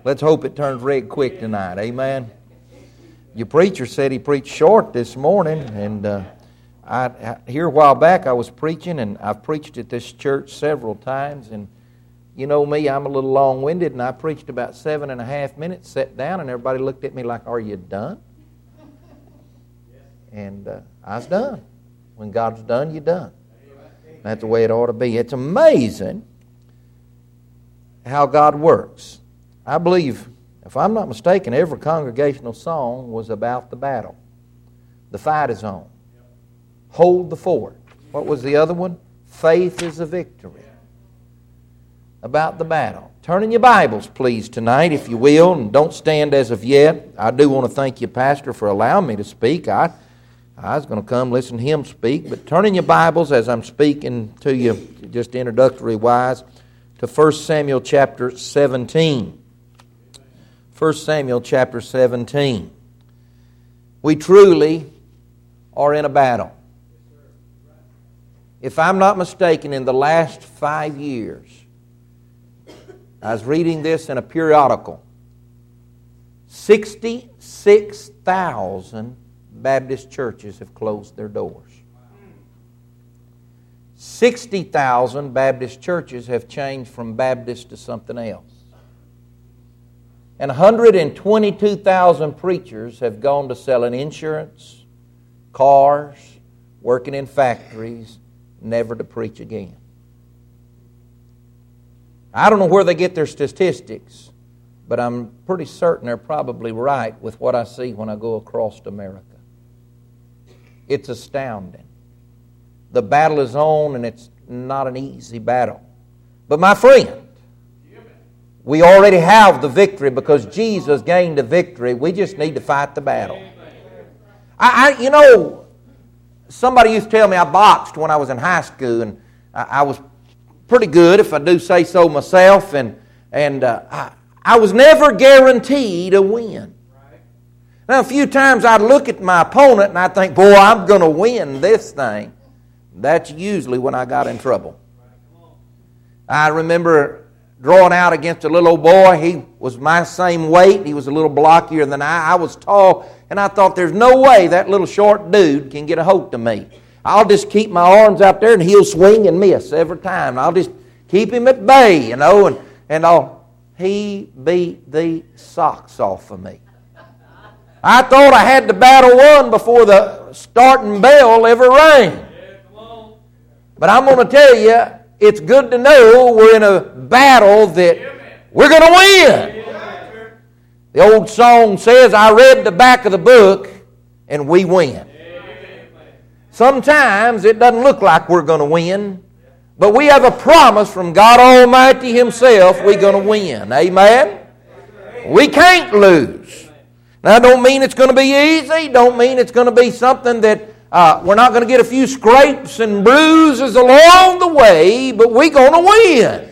Let's hope it turns red quick tonight. Amen. Your preacher said he preached short this morning, and here a while back I was preaching, and I've preached at this church several times, and you know me, I'm a little long-winded, and I preached about 7.5 minutes, sat down, and everybody looked at me like, "Are you done?" And I was done. When God's done, you're done. That's the way it ought to be. It's amazing how God works. I believe, if I'm not mistaken, every congregational song was about the battle. The fight is on. Hold the fort. What was the other one? Faith is a victory. About the battle. Turn in your Bibles, please, tonight, if you will, and don't stand as of yet. I do want to thank you, Pastor, for allowing me to speak. I was going to come listen to him speak, but turn in your Bibles as I'm speaking to you, just introductory-wise, to 1 Samuel chapter 17. 1 Samuel chapter 17. We truly are in a battle. If I'm not mistaken, in the last 5 years, I was reading this in a periodical, 66,000 Baptist churches have closed their doors. 60,000 Baptist churches have changed from Baptist to something else. And 122,000 preachers have gone to selling insurance, cars, working in factories, never to preach again. I don't know where they get their statistics, but I'm pretty certain they're probably right with what I see when I go across America. It's astounding. The battle is on, and it's not an easy battle. But my friend, we already have the victory because Jesus gained the victory. We just need to fight the battle. You know, somebody used to tell me I boxed when I was in high school, and I was pretty good, if I do say so myself, and I was never guaranteed a win. Now, a few times I'd look at my opponent and I'd think, boy, I'm going to win this thing. That's usually when I got in trouble. I remember drawing out against a little old boy. He was my same weight. He was a little blockier than I. I was tall, and I thought there's no way that little short dude can get a hold of me. I'll just keep my arms out there and he'll swing and miss every time. I'll just keep him at bay, you know, and he beat the socks off of me. I thought I had the battle won before the starting bell ever rang. But I'm going to tell you, it's good to know we're in a battle that we're going to win. The old song says, I read the back of the book and we win. Sometimes it doesn't look like we're going to win, but we have a promise from God Almighty Himself we're going to win. Amen? We can't lose. Now, I don't mean it's going to be easy. Don't mean it's going to be something that we're not going to get a few scrapes and bruises along the way, but we're going to win.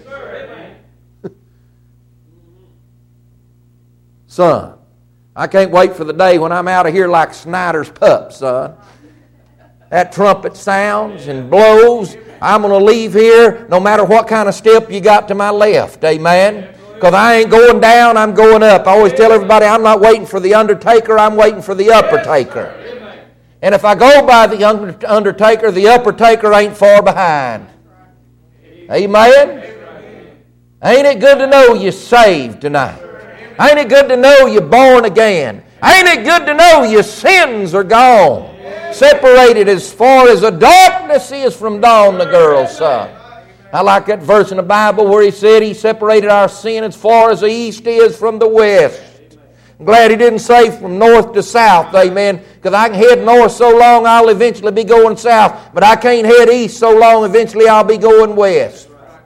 Son, I can't wait for the day when I'm out of here like Snyder's pup, son. That trumpet sounds and blows. I'm going to leave here no matter what kind of step you got to my left. Amen? Because I ain't going down, I'm going up. I always tell everybody I'm not waiting for the undertaker, I'm waiting for the upper taker. And if I go by the undertaker, the upper taker ain't far behind. Amen? Ain't it good to know you're saved tonight? Ain't it good to know you're born again? Ain't it good to know your sins are gone? Separated as far as the darkness is from dawn, the girl's son. I like that verse in the Bible where he said he separated our sin as far as the east is from the west. I'm glad he didn't say from north to south, amen, because I can head north so long I'll eventually be going south, but I can't head east so long eventually I'll be going west.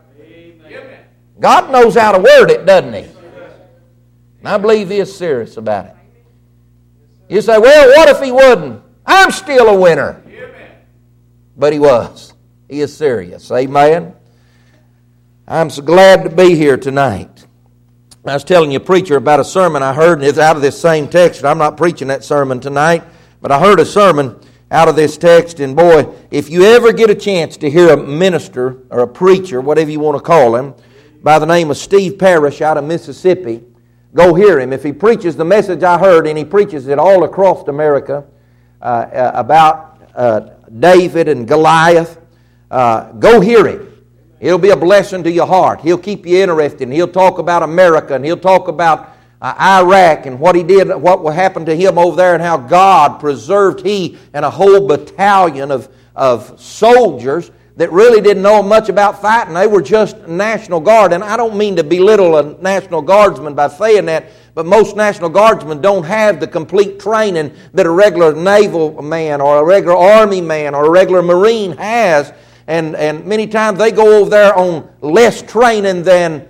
God knows how to word it, doesn't He? And I believe He is serious about it. You say, well, what if He wouldn't? I'm still a winner. But He was. He is serious. Amen. I'm so glad to be here tonight. I was telling you, preacher, about a sermon I heard, and it's out of this same text. I'm not preaching that sermon tonight, but I heard a sermon out of this text, and boy, if you ever get a chance to hear a minister or a preacher, whatever you want to call him, by the name of Steve Parrish out of Mississippi, go hear him. If he preaches the message I heard, and he preaches it all across America about David and Goliath, go hear him. He'll be a blessing to your heart. He'll keep you interested, and he'll talk about America, and he'll talk about Iraq and what he did, what happened to him over there, and how God preserved he and a whole battalion of soldiers that really didn't know much about fighting. They were just National Guard. And I don't mean to belittle a National Guardsman by saying that, but most National Guardsmen don't have the complete training that a regular naval man or a regular Army man or a regular Marine has. And many times they go over there on less training than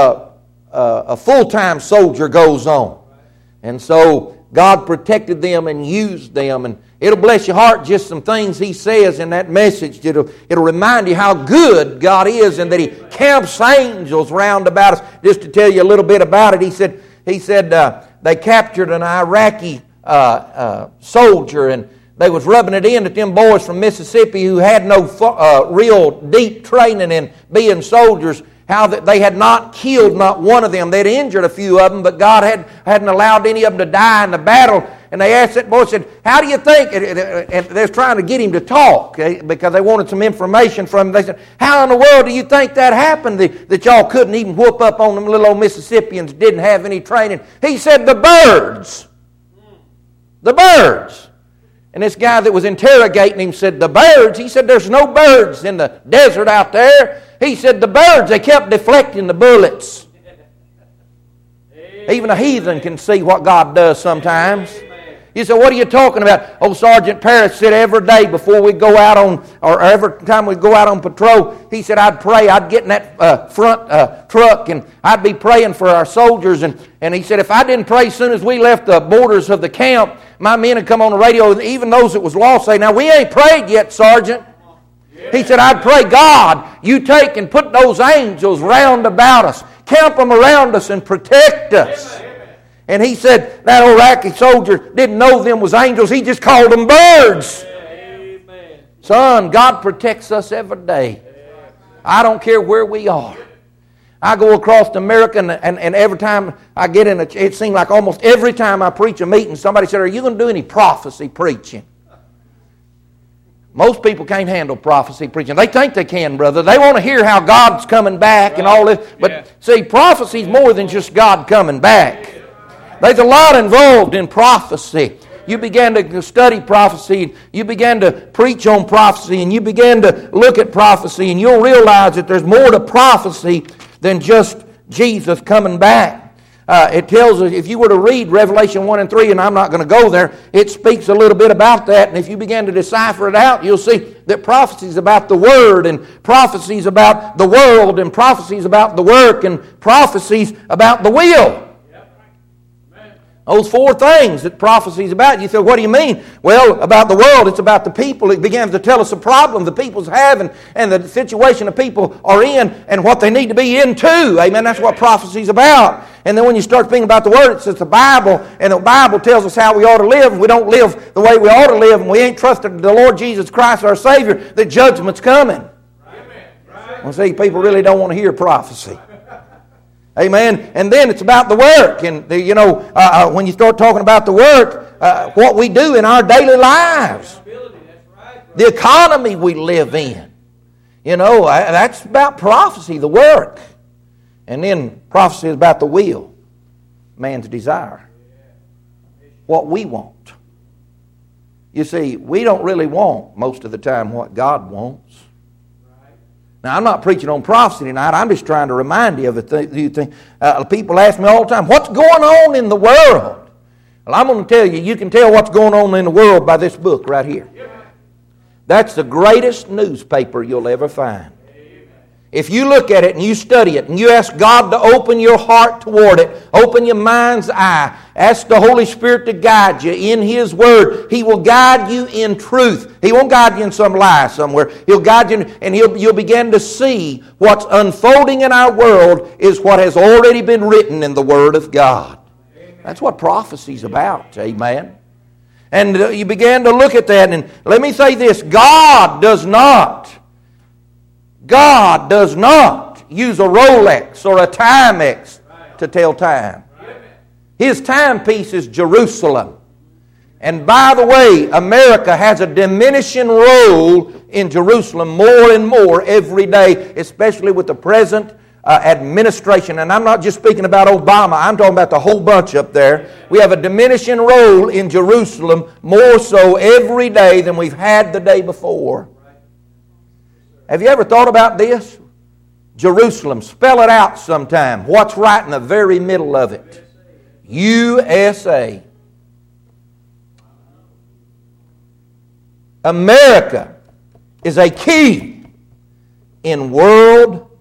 a full-time soldier goes on. And so God protected them and used them. And it'll bless your heart, just some things he says in that message. It'll remind you how good God is, and that he camps angels round about us. Just to tell you a little bit about it, he said they captured an Iraqi soldier, and they was rubbing it in at them boys from Mississippi who had no real deep training in being soldiers, how that they had not killed not one of them. They'd injured a few of them, but God hadn't allowed any of them to die in the battle. And they asked that boy, said, how do you think? And they're trying to get him to talk because they wanted some information from him. They said, how in the world do you think that happened, that y'all couldn't even whoop up on them little old Mississippians, didn't have any training? He said, the birds. The birds. And this guy that was interrogating him said, the birds? He said, there's no birds in the desert out there. He said, the birds, they kept deflecting the bullets. Even a heathen can see what God does sometimes. You say, what are you talking about? Oh, Sergeant Parris said every day before we go out on, or every time we go out on patrol, he said, I'd pray, I'd get in that front truck, and I'd be praying for our soldiers. And he said, if I didn't pray as soon as we left the borders of the camp, my men would come on the radio, even those that was lost, say, now we ain't prayed yet, Sergeant. He said, I'd pray, God, you take and put those angels round about us. Camp them around us and protect us. Amen. And he said that Iraqi soldier didn't know them was angels. He just called them birds. Amen. Son, God protects us every day. I don't care where we are. I go across America, and every time I get in it seems like almost every time I preach a meeting, somebody said, are you going to do any prophecy preaching? Most people can't handle prophecy preaching. They think they can, brother. They want to hear how God's coming back and all this. But see, prophecy is more than just God coming back. There's a lot involved in prophecy. You began to study prophecy, you began to preach on prophecy, and you began to look at prophecy, and you'll realize that there's more to prophecy than just Jesus coming back. It tells us, if you were to read Revelation 1 and 3, and I'm not going to go there, it speaks a little bit about that. And if you begin to decipher it out, you'll see that prophecy is about the Word, and prophecy is about the world, and prophecy is about the work, and prophecy is about the will. Those four things that prophecy is about. You say, what do you mean? Well, about the world, it's about the people. It begins to tell us a problem the people's having and the situation the people are in and what they need to be in too. Amen. That's what prophecy is about. And then when you start thinking about the Word, it's the Bible, and the Bible tells us how we ought to live. If we don't live the way we ought to live, and we ain't trusted the Lord Jesus Christ our Savior, the judgment's coming. Right. Well, see, people really don't want to hear prophecy. Amen. And then it's about the work. And, when you start talking about the work, what we do in our daily lives, the economy we live in, that's about prophecy, the work. And then prophecy is about the will, man's desire, what we want. You see, we don't really want most of the time what God wants. Now, I'm not preaching on prophecy tonight. I'm just trying to remind you of it. People ask me all the time, what's going on in the world? Well, I'm going to tell you, you can tell what's going on in the world by this book right here. That's the greatest newspaper you'll ever find. If you look at it and you study it and you ask God to open your heart toward it, open your mind's eye, ask the Holy Spirit to guide you in His Word, He will guide you in truth. He won't guide you in some lie somewhere. He'll guide you and you'll begin to see what's unfolding in our world is what has already been written in the Word of God. That's what prophecy's about. Amen. And you began to look at that, and let me say this, God does not use a Rolex or a Timex to tell time. His timepiece is Jerusalem. And by the way, America has a diminishing role in Jerusalem more and more every day, especially with the present administration. And I'm not just speaking about Obama, I'm talking about the whole bunch up there. We have a diminishing role in Jerusalem more so every day than we've had the day before. Have you ever thought about this? Jerusalem, spell it out sometime. What's right in the very middle of it? USA. America is a key in world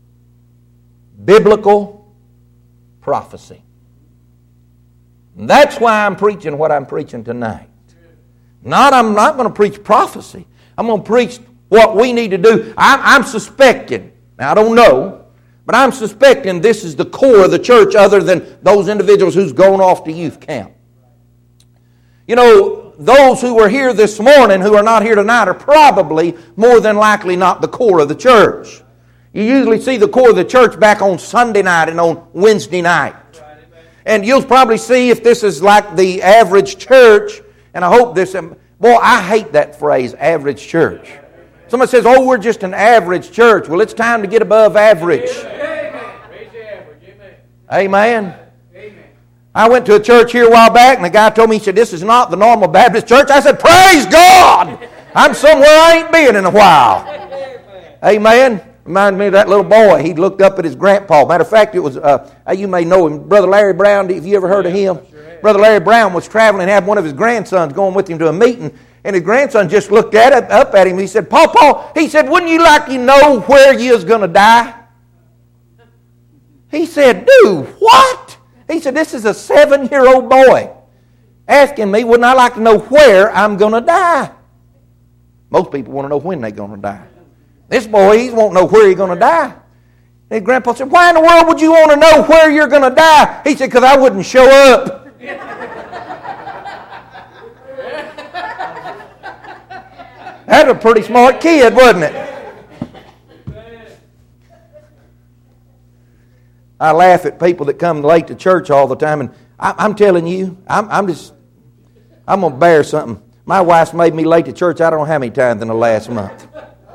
biblical prophecy. And that's why I'm preaching what I'm preaching tonight. I'm not going to preach prophecy. I'm going to preach what we need to do. I'm suspecting, now I don't know, but I'm suspecting this is the core of the church other than those individuals who's gone off to youth camp. You know, those who were here this morning who are not here tonight are probably more than likely not the core of the church. You usually see the core of the church back on Sunday night and on Wednesday night. And you'll probably see if this is like the average church, and I hope this... Boy, I hate that phrase, average church. Somebody says, oh, we're just an average church. Well, it's time to get above average. Amen. I went to a church here a while back, and the guy told me, he said, this is not the normal Baptist church. I said, praise God! I'm somewhere I ain't been in a while. Amen. Reminded me of that little boy. He looked up at his grandpa. Matter of fact, it was, you may know him, Brother Larry Brown. Have you ever heard of him? Brother Larry Brown was traveling and had one of his grandsons going with him to a meeting. And his grandson just looked up at him. He said, Paw, he said, wouldn't you like to know where you was going to die? He said, dude, what? He said, this is a 7-year-old boy asking me, wouldn't I like to know where I'm going to die? Most people want to know when they're going to die. This boy, he won't know where he's going to die. And his grandpa said, why in the world would you want to know where you're going to die? He said, because I wouldn't show up. That's a pretty smart kid, wasn't it? I laugh at people that come late to church all the time, and I'm telling you, I'm going to bear something. My wife's made me late to church I don't know how many times in the last month.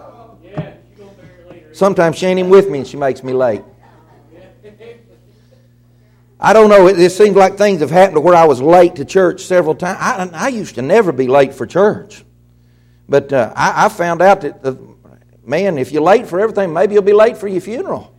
Sometimes she ain't even with me and she makes me late. I don't know, it seems like things have happened to where I was late to church several times. I used to never be late for church. But I found out that, man, if you're late for everything, maybe you'll be late for your funeral.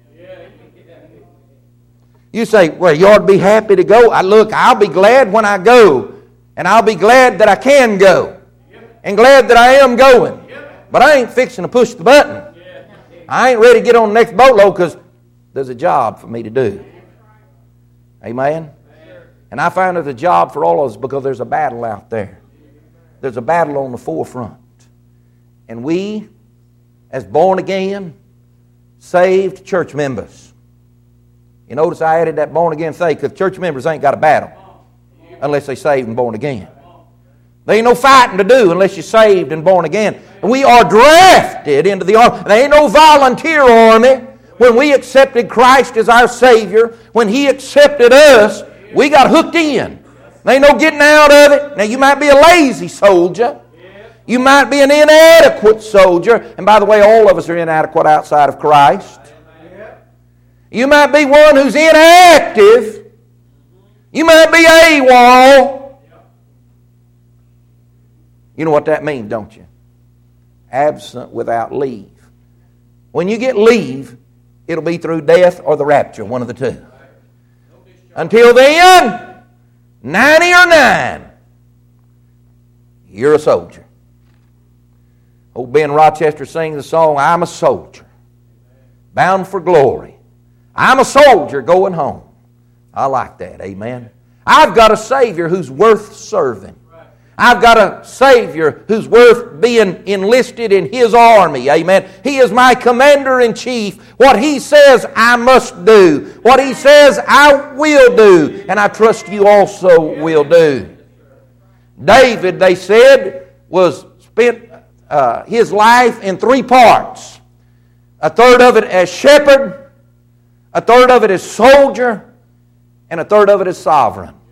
You say, well, you ought to be happy to go. Look, I'll be glad when I go. And I'll be glad that I can go. And glad that I am going. But I ain't fixing to push the button. I ain't ready to get on the next boatload because there's a job for me to do. Amen? And I find there's a job for all of us because there's a battle out there. There's a battle on the forefront. And we, as born-again, saved church members. You notice I added that born-again faith because church members ain't got a battle unless they're saved and born again. There ain't no fighting to do unless you're saved and born again. And we are drafted into the army. There ain't no volunteer army. When we accepted Christ as our Savior, when He accepted us, we got hooked in. There ain't no getting out of it. Now, you might be a lazy soldier. You might be an inadequate soldier. And by the way, all of us are inadequate outside of Christ. You might be one who's inactive. You might be AWOL. You know what that means, don't you? Absent without leave. When you get leave, it'll be through death or the rapture, one of the two. Until then, 90 or 9, you're a soldier. Old Ben Rochester sings the song, I'm a soldier, bound for glory. I'm a soldier going home. I like that, amen. I've got a Savior who's worth serving. I've got a Savior who's worth being enlisted in His army, amen. He is my commander-in-chief. What He says, I must do. What He says, I will do. And I trust you also will do. David, they said, was spent his life in 3 parts. A third of it as shepherd, a third of it as soldier, and a third of it as sovereign.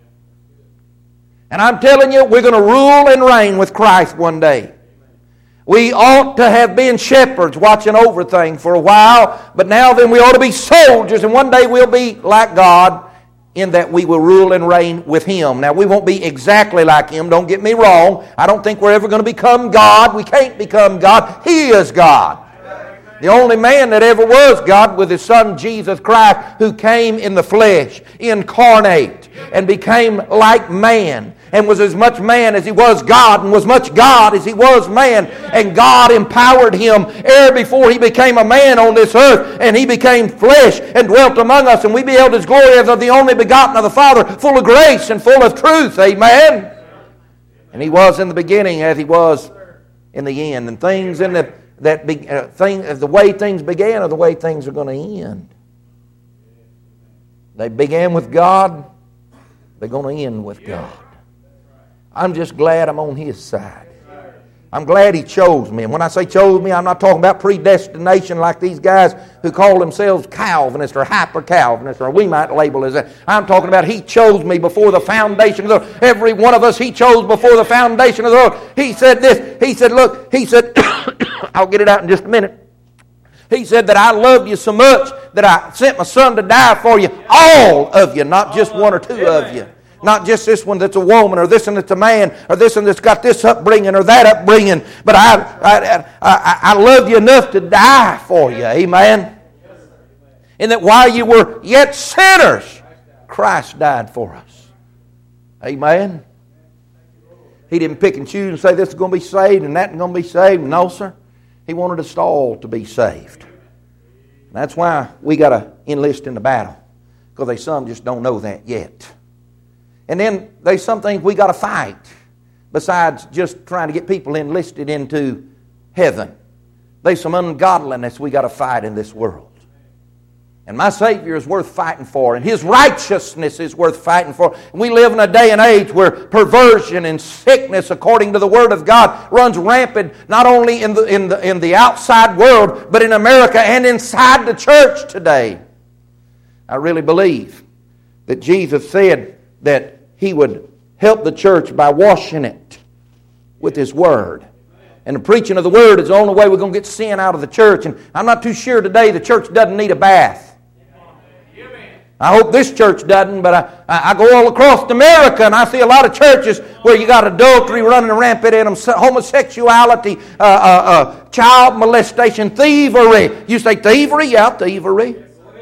And I'm telling you, we're going to rule and reign with Christ one day. We ought to have been shepherds watching over things for a while, but now then we ought to be soldiers, and one day we'll be like God in that we will rule and reign with Him. Now, we won't be exactly like Him, don't get me wrong. I don't think we're ever going to become God. We can't become God. He is God. The only man that ever was God was His Son Jesus Christ, who came in the flesh, incarnate, and became like man, and was as much man as He was God, and was much God as He was man. And God empowered Him ere before He became a man on this earth, and He became flesh and dwelt among us, and we beheld His glory as of the only begotten of the Father, full of grace and full of truth. Amen. And He was in the beginning as He was in the end. And things in the the way things began are the way things are going to end. They began with God, they're going to end with God. I'm just glad I'm on His side. I'm glad He chose me. And when I say chose me, I'm not talking about predestination like these guys who call themselves Calvinists or hyper-Calvinists, or we might label as that. I'm talking about He chose me before the foundation of the world. Every one of us He chose before the foundation of the world. He said this. He said, look, He said, I'll get it out in just a minute. He said that I loved you so much that I sent my Son to die for you. All of you, not just one or two of you. Not just this one that's a woman, or this one that's a man, or this one that's got this upbringing or that upbringing. But I love you enough to die for you. Amen. And that while you were yet sinners, Christ died for us. Amen. He didn't pick and choose and say this is going to be saved and that is going to be saved. No, sir. He wanted us all to be saved. That's why we got to enlist in the battle, because some just don't know that yet. And then there's some things we got to fight besides just trying to get people enlisted into heaven. There's some ungodliness we got to fight in this world. And my Savior is worth fighting for, and His righteousness is worth fighting for. And we live in a day and age where perversion and sickness, according to the Word of God, runs rampant not only in the outside world, but in America and inside the church today. I really believe that Jesus said that He would help the church by washing it with His Word. And the preaching of the Word is the only way we're going to get sin out of the church. And I'm not too sure today the church doesn't need a bath. I hope this church doesn't, but I go all across America and I see a lot of churches where you got adultery running rampant in them, homosexuality, child molestation, thievery. You say thievery? Yeah, thievery.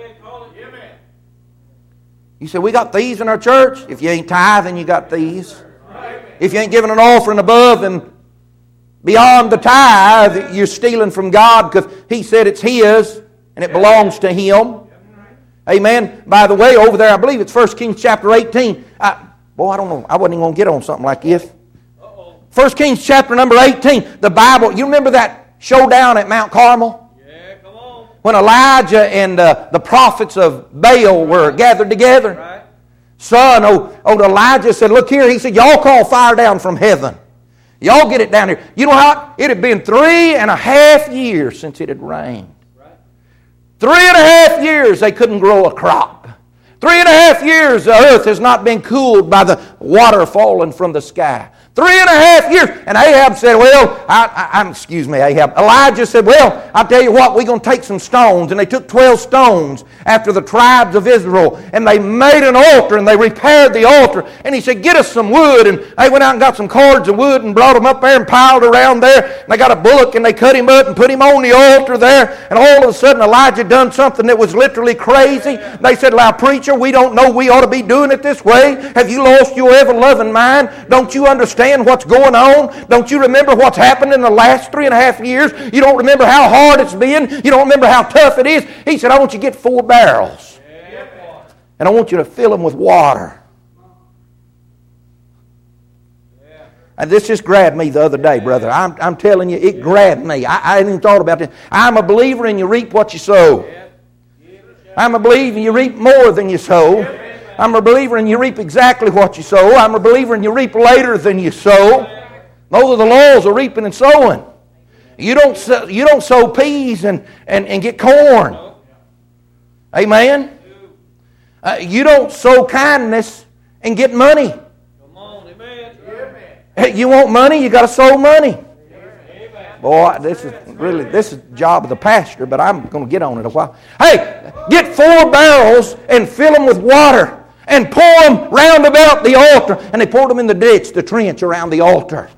You say, we got thieves in our church? If you ain't tithing, you got thieves. If you ain't giving an offering above and beyond the tithe, you're stealing from God, because He said it's His and it belongs to Him. Amen. By the way, over there, I believe it's 1 Kings chapter 18. I don't know. I wasn't even going to get on something like this. 1 Kings chapter number 18. The Bible, you remember that showdown at Mount Carmel? Yeah, come on. When Elijah and the prophets of Baal were gathered together. Right. Son, Elijah said, look here. He said, y'all call fire down from heaven. Y'all get it down here. You know how? It had been 3.5 years since it had rained. 3.5 years they couldn't grow a crop. 3.5 years the earth has not been cooled by the water falling from the sky. 3.5 years. And Ahab said, Elijah said, well, I'll tell you what, we're going to take some stones. And they took 12 stones after the tribes of Israel. And they made an altar and they repaired the altar. And he said, get us some wood. And they went out and got some cords of wood and brought them up there and piled around there. And they got a bullock and they cut him up and put him on the altar there. And all of a sudden Elijah done something that was literally crazy. They said, now preacher, we don't know we ought to be doing it this way. Have you lost your ever-loving mind? Don't you understand what's going on? Don't you remember what's happened in the last 3.5 years? You don't remember how hard it's been? You don't remember how tough it is? He said, I want you to get 4 barrels. And I want you to fill them with water. And this just grabbed me the other day, brother. I'm telling you, it grabbed me. I hadn't even thought about this. I'm a believer and you reap what you sow. I'm a believer and you reap more than you sow. I'm a believer and you reap exactly what you sow. I'm a believer and you reap later than you sow. Those are the laws of reaping and sowing. You don't sow peas and get corn. Amen? You don't sow kindness and get money. Come on, amen. You want money, you got to sow money. Boy, this is the job of the pastor, but I'm going to get on it a while. Hey, get 4 barrels and fill them with water and pour them round about the altar. And they poured them in the ditch, the trench around the altar.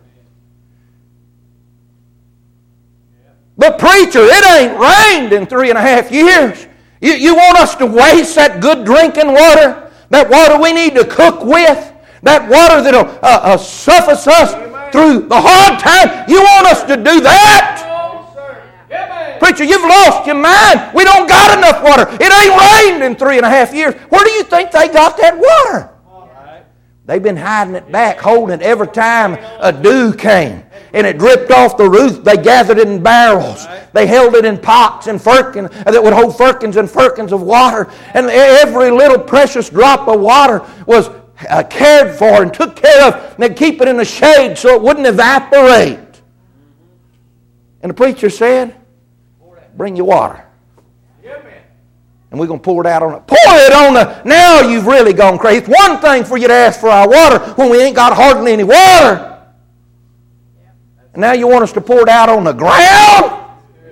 But preacher, it ain't rained in 3.5 years. You want us to waste that good drinking water? That water we need to cook with? That water that'll suffice us through the hard time? You want us to do that? Preacher, you've lost your mind. We don't got enough water. It ain't rained in 3.5 years. Where do you think they got that water? They've been hiding it back, holding it every time a dew came. And it dripped off the roof. They gathered it in barrels. They held it in pots and firkins that would hold firkins and firkins of water. And every little precious drop of water was cared for and took care of. And they'd keep it in the shade so it wouldn't evaporate. And the preacher said, bring your water. And we're going to pour it out on it. Pour it on the... Now you've really gone crazy. It's one thing for you to ask for our water when we ain't got hardly any water. And now you want us to pour it out on the ground?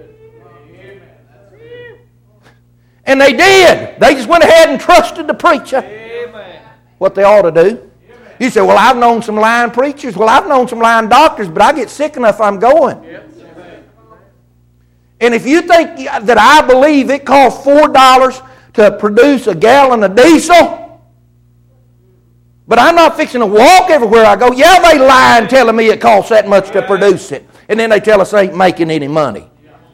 And they did. They just went ahead and trusted the preacher. What they ought to do. You say, well, I've known some lying preachers. Well, I've known some lying doctors, but I get sick enough I'm going. And if you think that I believe it costs $4 to produce a gallon of diesel, but I'm not fixing to walk everywhere I go. Yeah, they lying telling me it costs that much to produce it. And then they tell us they ain't making any money.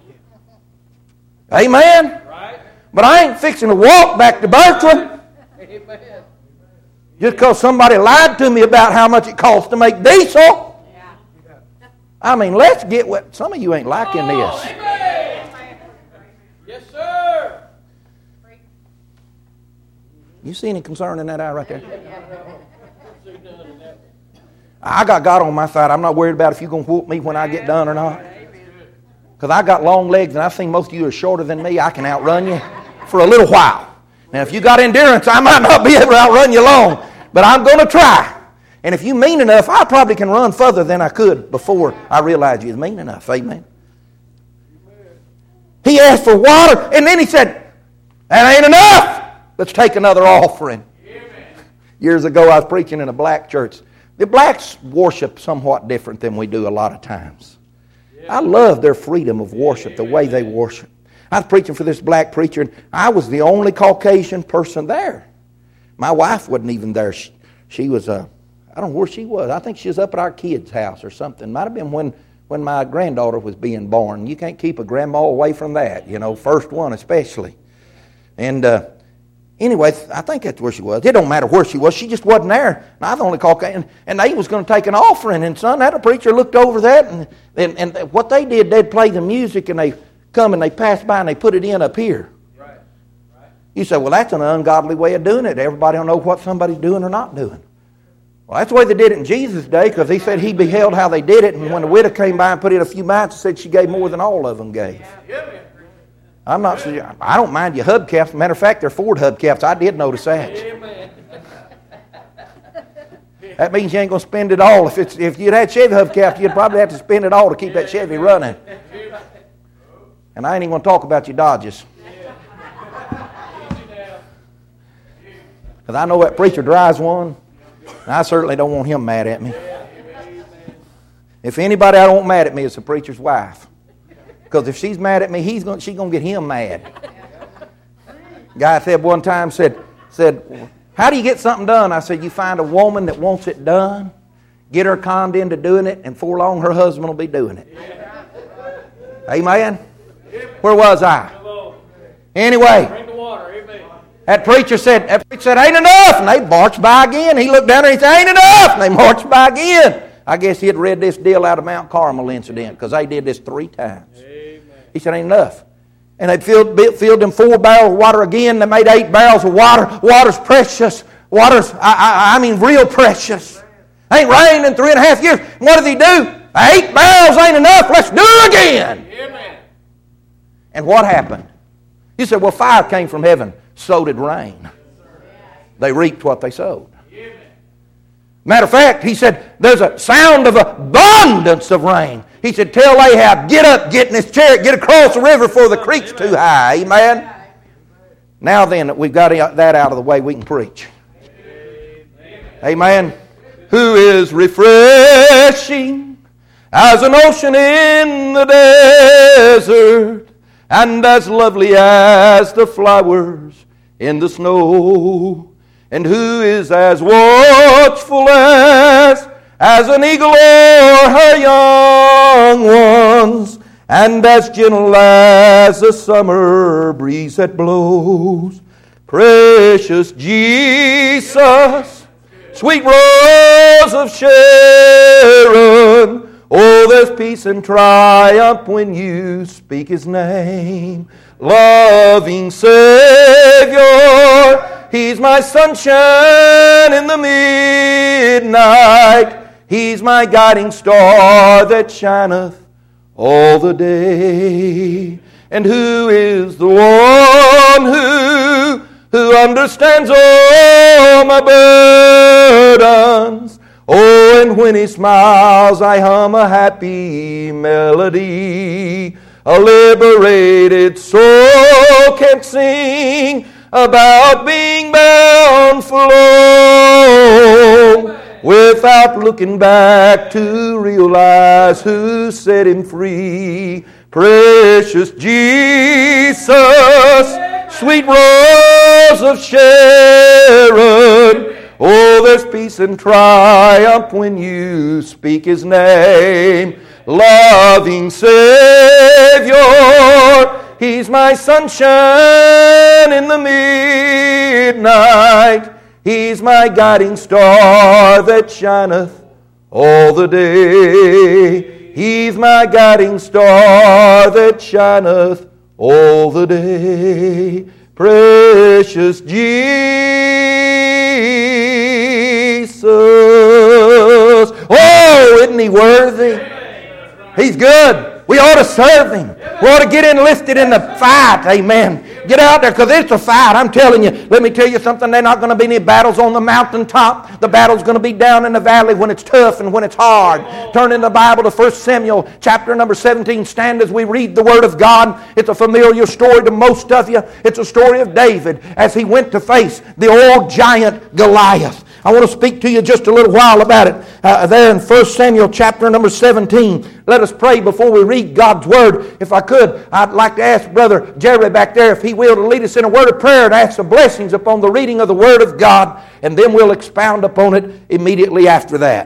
Amen? But I ain't fixing to walk back to Bertram. Just because somebody lied to me about how much it costs to make diesel. I mean, let's get what... Some of you ain't liking this. Yes, sir. You see any concern in that eye right there? I got God on my side. I'm not worried about if you're going to whoop me when I get done or not. Because I got long legs and I think most of you are shorter than me. I can outrun you for a little while. Now, if you got endurance, I might not be able to outrun you long. But I'm going to try. And if you mean enough, I probably can run further than I could before I realized you was mean enough. Amen. He asked for water, and then he said, that ain't enough. Let's take another offering. Years ago, I was preaching in a black church. The blacks worship somewhat different than we do a lot of times. I love their freedom of worship, the way they worship. I was preaching for this black preacher, and I was the only Caucasian person there. My wife wasn't even there. She was I don't know where she was. I think she was up at our kids' house or something. Might have been when my granddaughter was being born. You can't keep a grandma away from that, first one especially. And anyway, I think that's where she was. It don't matter where she was. She just wasn't there. And I was the only Caucasian. And they was going to take an offering. And son, that preacher looked over that. And what they did, they'd play the music and they come and they pass by and they put it in up here. Right. You say, well, that's an ungodly way of doing it. Everybody will know what somebody's doing or not doing. Well, that's the way they did it in Jesus' day, because he said he beheld how they did it, and when the widow came by and put in a few mites, he said she gave more than all of them gave. I don't mind your hubcaps. Matter of fact, they're Ford hubcaps. I did notice that. That means you ain't going to spend it all. If you'd had Chevy hubcaps, you'd probably have to spend it all to keep that Chevy running. And I ain't even going to talk about your Dodges. Because I know that preacher drives one. And I certainly don't want him mad at me. If anybody I don't want mad at me, it's the preacher's wife. Because if she's mad at me, she's going to get him mad. Guy said one time, said, how do you get something done? I said, you find a woman that wants it done, get her conned into doing it, and before long her husband will be doing it. Amen? Where was I? Anyway. That preacher said, ain't enough. And they marched by again. He looked down there and he said, ain't enough. And they marched by again. I guess he had read this deal out of Mount Carmel incident, because they did this 3 times. Amen. He said, ain't enough. And they filled them 4 barrels of water again. They made 8 barrels of water. Water's precious. Water's, I mean, real precious. Ain't rained in 3.5 years. What did he do? 8 barrels ain't enough. Let's do it again. Amen. And what happened? You said, well, fire came from heaven. So did rain. They reaped what they sowed. Matter of fact, he said, there's a sound of abundance of rain. He said, tell Ahab, get up, get in his chariot, get across the river before the creek's too high. Amen? Now then that we've got that out of the way, we can preach. Amen? Who is refreshing as an ocean in the desert, and as lovely as the flowers in the snow, and who is as watchful as an eagle o'er her young ones, and as gentle as the summer breeze that blows. Precious Jesus, sweet rose of Sharon, oh, there's peace and triumph when you speak His name. Loving Savior, He's my sunshine in the midnight. He's my guiding star that shineth all the day. And who is the one who understands all my burdens? Oh, and when He smiles, I hum a happy melody. A liberated soul can sing about being bound for Lord, without looking back to realize who set him free. Precious Jesus, sweet rose of Sharon, oh, there's peace and triumph when you speak His name. Loving Savior, He's my sunshine in the midnight. He's my guiding star that shineth all the day. He's my guiding star that shineth all the day. Precious Jesus. Oh, isn't He worthy? He's good. We ought to serve Him. We ought to get enlisted in the fight. Amen. Get out there, because it's a fight. I'm telling you. Let me tell you something. There's not going to be any battles on the mountaintop. The battle's going to be down in the valley when it's tough and when it's hard. Turn in the Bible to 1 Samuel chapter number 17. Stand as we read the Word of God. It's a familiar story to most of you. It's a story of David as he went to face the old giant Goliath. I want to speak to you just a little while about it there in 1 Samuel chapter number 17. Let us pray before we read God's Word. If I could, I'd like to ask Brother Jerry back there, if he will, to lead us in a word of prayer and ask the blessings upon the reading of the Word of God, and then we'll expound upon it immediately after that.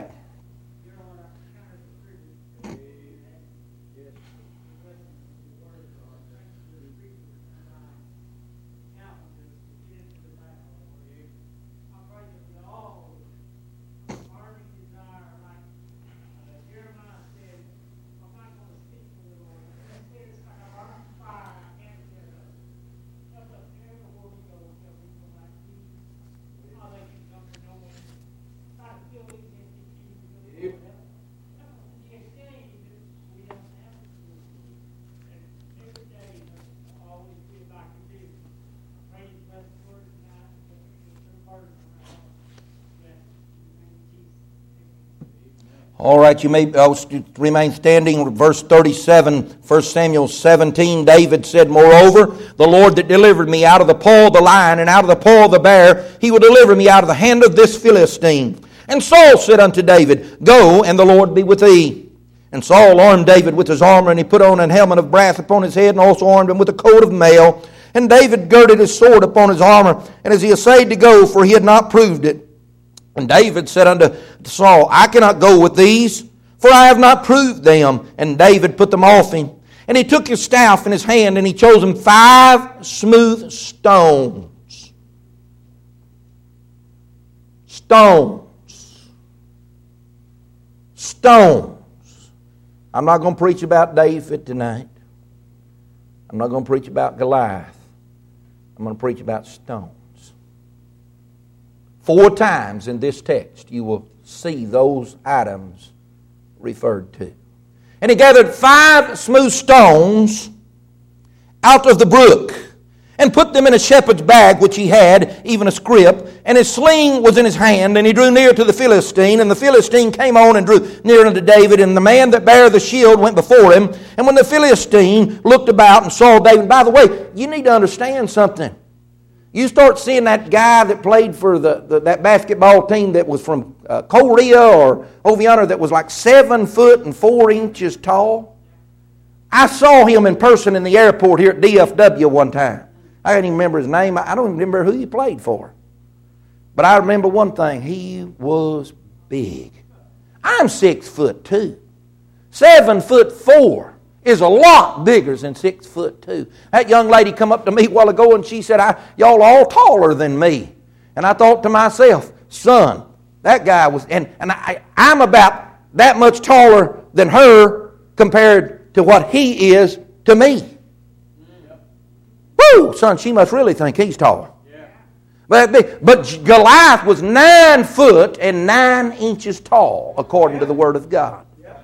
All right, you may remain standing. Verse 37, 1 Samuel 17, David said, Moreover, the Lord that delivered me out of the paw of the lion and out of the paw of the bear, He will deliver me out of the hand of this Philistine. And Saul said unto David, Go, and the Lord be with thee. And Saul armed David with his armor, and he put on an helmet of brass upon his head, and also armed him with a coat of mail. And David girded his sword upon his armor, and as he essayed to go, for he had not proved it. And David said unto Saul, I cannot go with these, for I have not proved them. And David put them off him. And he took his staff in his hand, and he chose him 5 smooth stones. Stones. I'm not going to preach about David tonight. I'm not going to preach about Goliath. I'm going to preach about stones. 4 times in this text you will see those items referred to. And he gathered 5 smooth stones out of the brook, and put them in a shepherd's bag which he had, even a scrip, and his sling was in his hand, and he drew near to the Philistine, and the Philistine came on and drew near unto David, and the man that bare the shield went before him. And when the Philistine looked about and saw David, by the way, you need to understand something. You start seeing that guy that played for that basketball team that was from Korea or over yonder that was like 7 foot and 4 inches tall. I saw him in person in the airport here at DFW one time. I can't even remember his name. I don't even remember who he played for. But I remember one thing. He was big. I'm 6'2". 7'4" is a lot bigger than 6'2". That young lady come up to me a while ago and she said, y'all are all taller than me. And I thought to myself, son, that guy was, and I'm about that much taller than her compared to what he is to me. Woo, son, she must really think he's tall. But Goliath was 9 foot and 9 inches tall, according to the Word of God.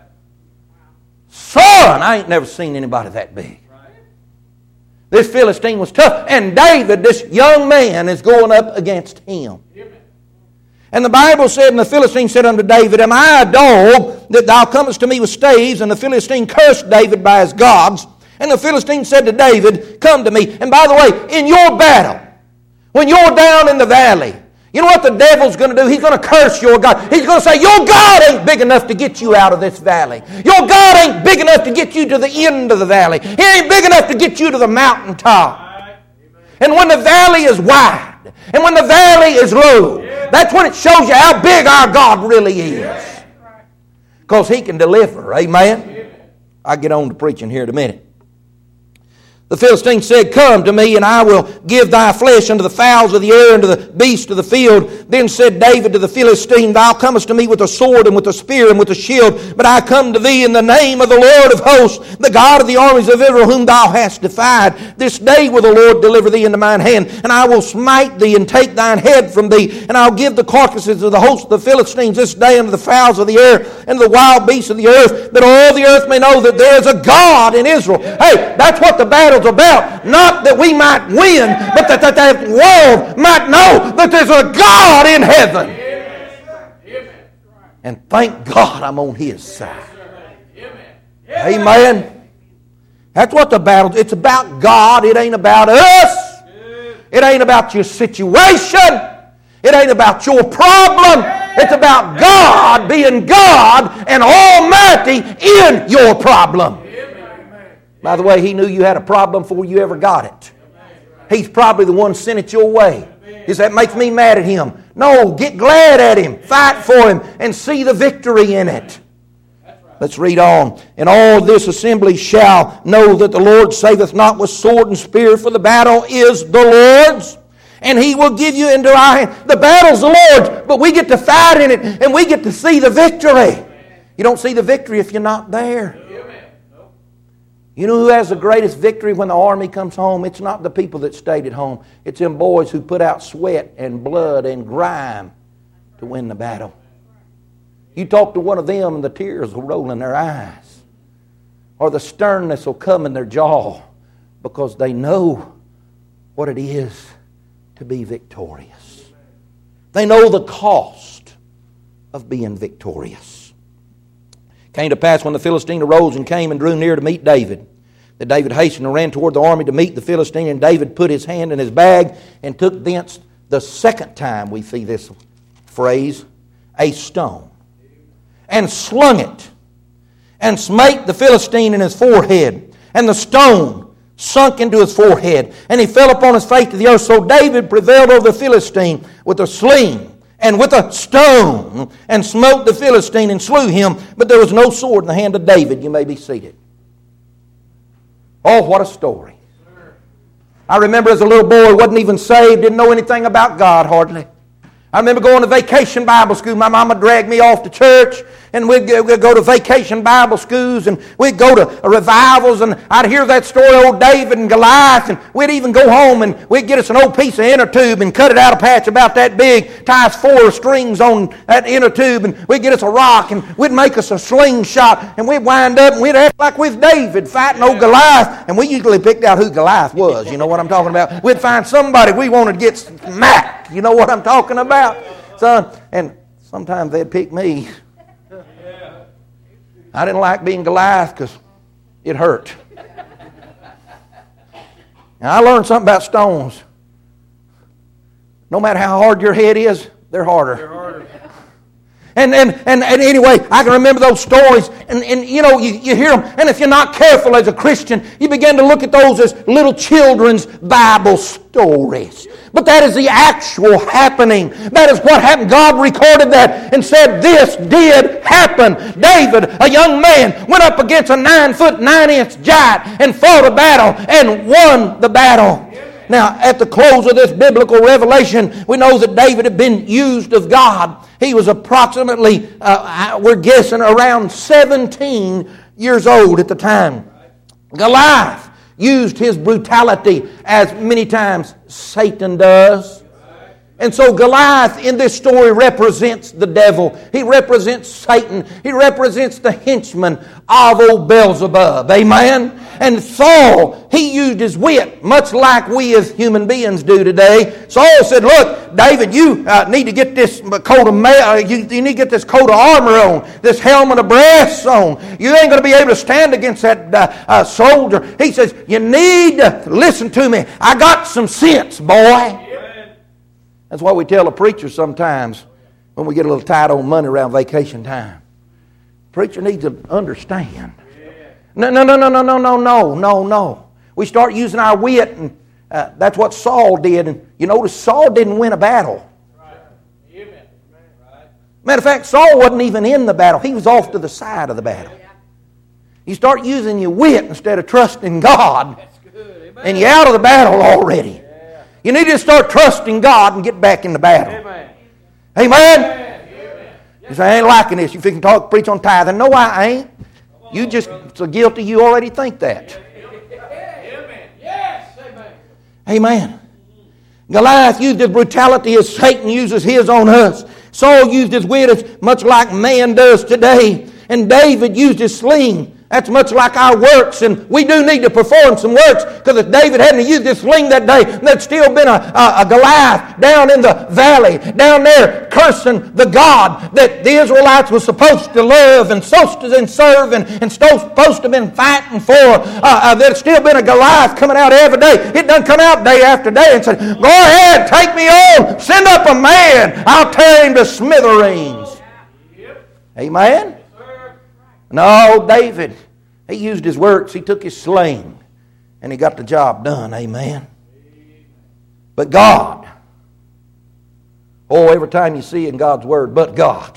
Son, I ain't never seen anybody that big. This Philistine was tough. And David, this young man, is going up against him. And the Bible said, and the Philistine said unto David, Am I a dog that thou comest to me with staves? And the Philistine cursed David by his gods. And the Philistine said to David, Come to me. And by the way, in your battle, when you're down in the valley, you know what the devil's going to do? He's going to curse your God. He's going to say, your God ain't big enough to get you out of this valley. Your God ain't big enough to get you to the end of the valley. He ain't big enough to get you to the mountaintop. And when the valley is wide, and when the valley is low, that's when it shows you how big our God really is. Because He can deliver. Amen? I'll get on to preaching here in a minute. The Philistine said, Come to me, and I will give thy flesh unto the fowls of the air and to the beasts of the field. Then said David to the Philistine, Thou comest to me with a sword and with a spear and with a shield, but I come to thee in the name of the Lord of hosts, the God of the armies of Israel, whom thou hast defied. This day will the Lord deliver thee into mine hand, and I will smite thee and take thine head from thee, and I'll give the carcasses of the host of the Philistines this day unto the fowls of the air and the wild beasts of the earth, that all the earth may know that there is a God in Israel. Hey, that's what the battle's about. Not that we might win, but that the world might know that there's a God in heaven. And thank God I'm on His side. Amen. That's what the battle, it's about God. It ain't about us. It ain't about your situation. It ain't about your problem. It's about God being God and Almighty in your problem. By the way, He knew you had a problem before you ever got it. He's probably the one who sent it your way. He said, that makes me mad at Him. No, get glad at Him. Fight for Him and see the victory in it. Let's read on. And all this assembly shall know that the Lord saveth not with sword and spear, for the battle is the Lord's, and He will give you into our hand. The battle's the Lord's, but we get to fight in it, and we get to see the victory. You don't see the victory if you're not there. You know who has the greatest victory when the army comes home? It's not the people that stayed at home. It's them boys who put out sweat and blood and grime to win the battle. You talk to one of them and the tears will roll in their eyes. Or the sternness will come in their jaw because they know what it is to be victorious. They know the cost of being victorious. Came to pass when the Philistine arose and came and drew near to meet David, that David hastened and ran toward the army to meet the Philistine, and David put his hand in his bag and took thence, the second time we see this phrase, a stone, and slung it, and smite the Philistine in his forehead, and the stone sunk into his forehead, and he fell upon his face to the earth. So David prevailed over the Philistine with a sling and with a stone, and smote the Philistine and slew him. But there was no sword in the hand of David. You may be seated. Oh, what a story. I remember as a little boy, wasn't even saved, didn't know anything about God hardly. I remember going to vacation Bible school. My mama dragged me off to church, and we'd go to vacation Bible schools, and we'd go to revivals, and I'd hear that story of old David and Goliath, and we'd even go home and we'd get us an old piece of inner tube and cut it out a patch about that big, tie us 4 strings on that inner tube, and we'd get us a rock, and we'd make us a slingshot, and we'd wind up and we'd act like we was David fighting old Goliath, and we usually picked out who Goliath was. You know what I'm talking about? We'd find somebody we wanted to get smacked. You know what I'm talking about, son? And sometimes they'd pick me. I didn't like being Goliath because it hurt. And I learned something about stones. No matter how hard your head is, they're harder. And anyway, I can remember those stories, and you know, you hear them, and if you're not careful as a Christian, you begin to look at those as little children's Bible stories. But that is the actual happening. That is what happened. God recorded that and said this did happen. David, a young man, went up against a 9-foot 9-inch giant and fought a battle and won the battle. Now, at the close of this biblical revelation, we know that David had been used of God. He was approximately, we're guessing, around 17 years old at the time. Goliath used his brutality as many times Satan does. And so Goliath in this story represents the devil. He represents Satan. He represents the henchman of old Beelzebub. Amen? And Saul, he used his wit, much like we as human beings do today. Saul said, look, David, you need to get this coat of you need to get this coat of armor on, this helmet of brass on. You ain't going to be able to stand against that soldier. He says, you need to listen to me. I got some sense, boy. That's why we tell a preacher sometimes when we get a little tight on money around vacation time. Preacher needs to understand. No. We start using our wit, and that's what Saul did. And you notice Saul didn't win a battle. Matter of fact, Saul wasn't even in the battle. He was off to the side of the battle. You start using your wit instead of trusting God, and you're out of the battle already. You need to start trusting God and get back in the battle. Amen? You say, I ain't liking this. You can preach on tithing. No, I ain't. You just so guilty you already think that. Amen. Goliath used his brutality as Satan uses his on us. Saul used his wit as much like man does today. And David used his sling. That's much like our works, and we do need to perform some works, because if David hadn't used this sling that day, there'd still been a Goliath down in the valley, down there cursing the God that the Israelites were supposed to love and serve and supposed to have been fighting for. There'd still been a Goliath coming out every day. It doesn't come out day after day and say, go ahead, take me on, send up a man, I'll tear him to smithereens. Amen? No, David, he used his works. He took his sling, and he got the job done. Amen. But God, every time you see in God's Word, but God.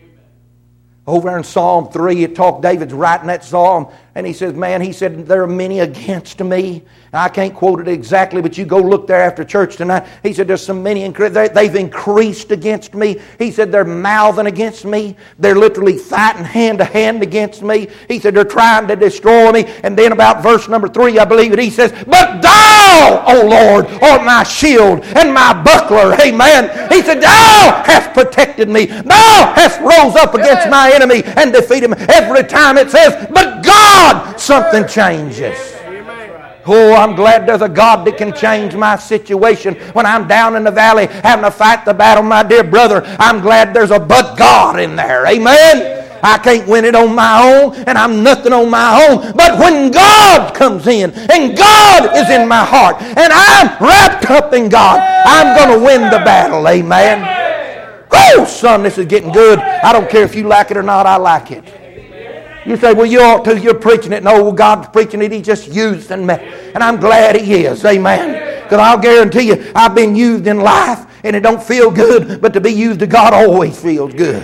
Over in Psalm 3, David's writing that psalm, and he says, there are many against me. Now, I can't quote it exactly, but you go look there after church tonight. He said, there's so many, they've increased against me. He said, they're mouthing against me. They're literally fighting hand to hand against me. He said, they're trying to destroy me. And then about verse number 3, I believe it, he says, but thou, O Lord, art my shield and my buckler. Amen. He said, thou hast protected me. Thou hast rose up against my enemy and defeated me. Every time it says, but God, something changes. Oh, I'm glad there's a God that can change my situation. When I'm down in the valley having to fight the battle, my dear brother, I'm glad there's a but God in there. Amen? I can't win it on my own, and I'm nothing on my own. But when God comes in, and God is in my heart, and I'm wrapped up in God, I'm going to win the battle. Amen? Oh, son, this is getting good. I don't care if you like it or not, I like it. You say, well, you ought to. You're preaching it. No, God's preaching it. He just used me. And I'm glad He is. Amen. Because I'll guarantee you, I've been used in life, and it don't feel good, but to be used to God always feels good.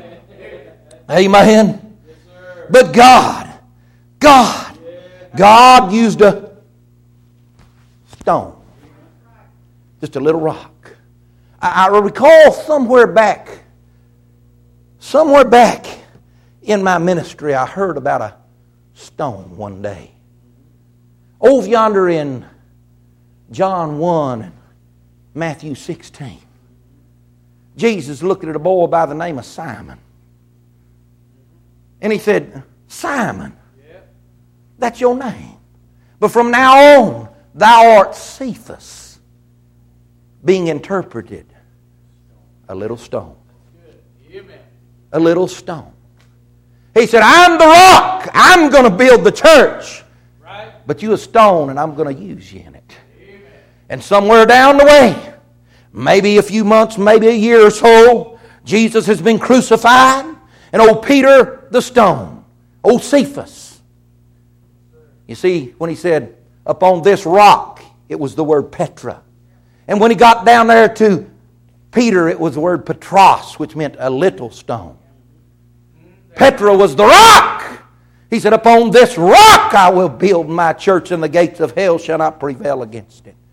Amen. But God used a stone. Just a little rock. I recall somewhere back in my ministry, I heard about a stone one day. Over yonder in John 1 and Matthew 16, Jesus looked at a boy by the name of Simon. And He said, Simon, that's your name. But from now on, thou art Cephas, being interpreted, A little stone. A little stone. He said, I'm the rock. I'm going to build the church. But you a stone, and I'm going to use you in it. And somewhere down the way, maybe a few months, maybe a year or so, Jesus has been crucified. And old Peter the stone, old Cephas. You see, when he said, upon this rock, it was the word Petra. And when he got down there to Peter, it was the word Petros, which meant a little stone. Petra was the rock. He said, upon this rock I will build my church, and the gates of hell shall not prevail against it.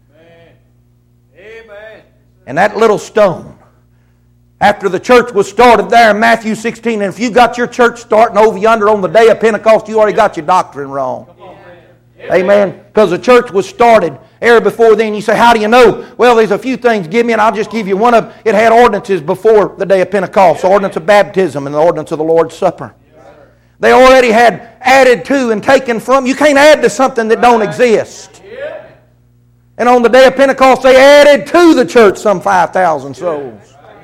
Amen. And that little stone, after the church was started there in Matthew 16, and if you got your church starting over yonder on the day of Pentecost, you already got your doctrine wrong. Amen. Because the church was started ere before then. You say, how do you know? Well, there's a few things. Give me, and I'll just give you one of. It had ordinances before the day of Pentecost. The ordinance of baptism and the ordinance of the Lord's Supper. They already had added to and taken from. You can't add to something that don't exist. And on the day of Pentecost, they added to the church some 5,000 souls.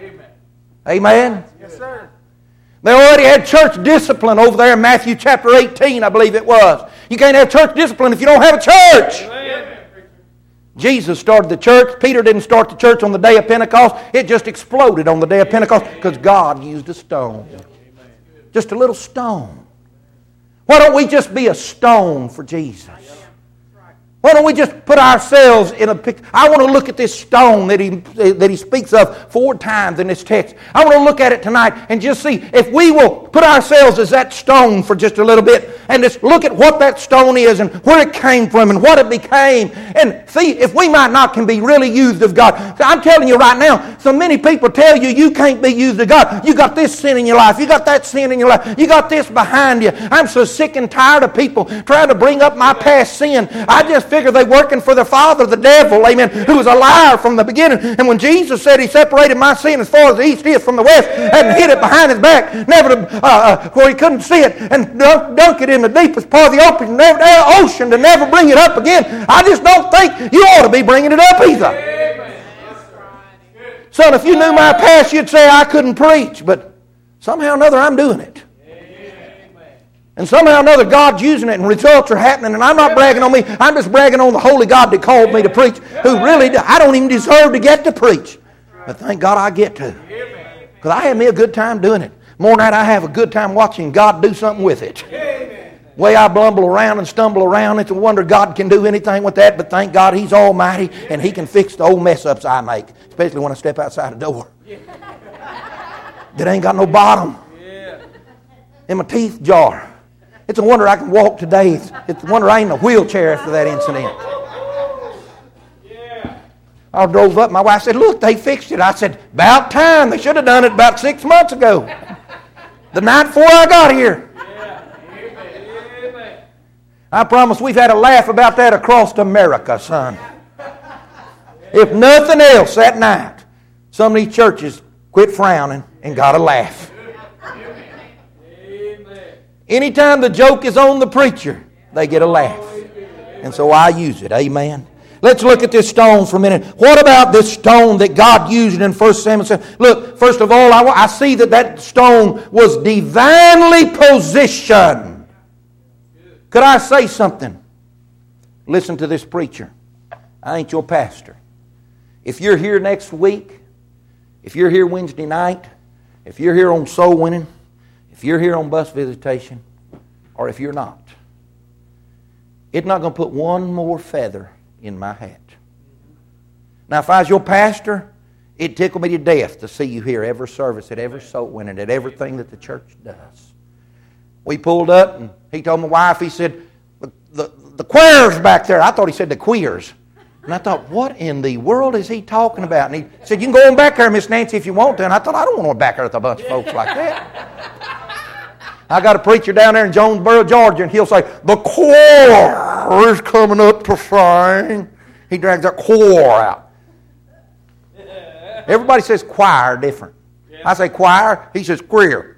Amen? Yes, sir. They already had church discipline over there in Matthew chapter 18, I believe it was. You can't have church discipline if you don't have a church. Amen. Jesus started the church. Peter didn't start the church on the day of Pentecost. It just exploded on the day of Pentecost because God used a stone. Just a little stone. Why don't we just be a stone for Jesus? Why don't we just put ourselves in a picture? I want to look at this stone that he speaks of 4 times in this text. I want to look at it tonight and just see if we will put ourselves as that stone for just a little bit and just look at what that stone is and where it came from and what it became and see if we might not can be really used of God. I'm telling you right now, so many people tell you you can't be used of God. You got this sin in your life. You got that sin in your life. You got this behind you. I'm so sick and tired of people trying to bring up my past sin. I just figure they're working for their father, the devil, amen, who was a liar from the beginning. And when Jesus said he separated my sin as far as the east is from the west and hid it behind his back, never to, where he couldn't see it, and dunk it in the deepest part of the ocean to never bring it up again, I just don't think you ought to be bringing it up either. Son, if you knew my past, you'd say I couldn't preach, but somehow or another I'm doing it. And somehow or another God's using it and results are happening. And I'm not bragging on me. I'm just bragging on the holy God that called me to preach. Who really, I don't even deserve to get to preach. But thank God I get to. Because I have me a good time doing it. More than that, I have a good time watching God do something with it. The way I bumble around and stumble around, it's a wonder God can do anything with that. But thank God He's almighty and He can fix the old mess-ups I make. Especially when I step outside the door. That ain't got no bottom. In my teeth jar. It's a wonder I can walk today. It's a wonder I ain't in a wheelchair after that incident. I drove up. My wife said, look, they fixed it. I said, about time. They should have done it about 6 months ago. The night before I got here. I promise we've had a laugh about that across America, son. If nothing else, that night, some of these churches quit frowning and got a laugh. Anytime the joke is on the preacher, they get a laugh. And so I use it. Amen. Let's look at this stone for a minute. What about this stone that God used in 1 Samuel 7? Look, first of all, I see that stone was divinely positioned. Could I say something? Listen to this preacher. I ain't your pastor. If you're here next week, if you're here Wednesday night, if you're here on soul winning, if you're here on bus visitation, or if you're not, it's not going to put one more feather in my hat. Now, if I was your pastor, it'd tickle me to death to see you here every service, at every soul winning, at everything that the church does. We pulled up, and he told my wife, he said, the choir's back there. I thought he said the queers. And I thought, what in the world is he talking about? And he said, you can go on back there, Miss Nancy, if you want to. And I thought, I don't want to go back there with a bunch of folks like that. I got a preacher down there in Jonesboro, Georgia, and he'll say, the choir is coming up to sing. He drags that choir out. Everybody says choir different. I say choir, he says queer.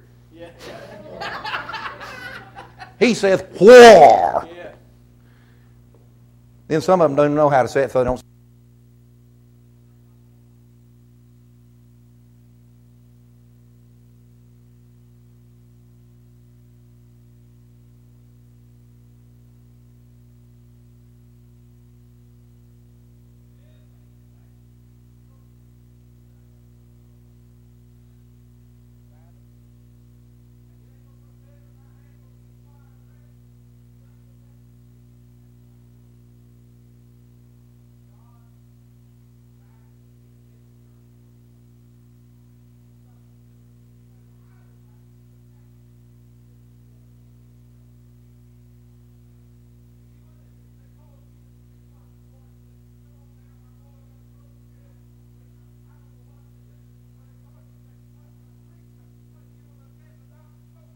He says choir. Then some of them don't know how to say it, so they don't.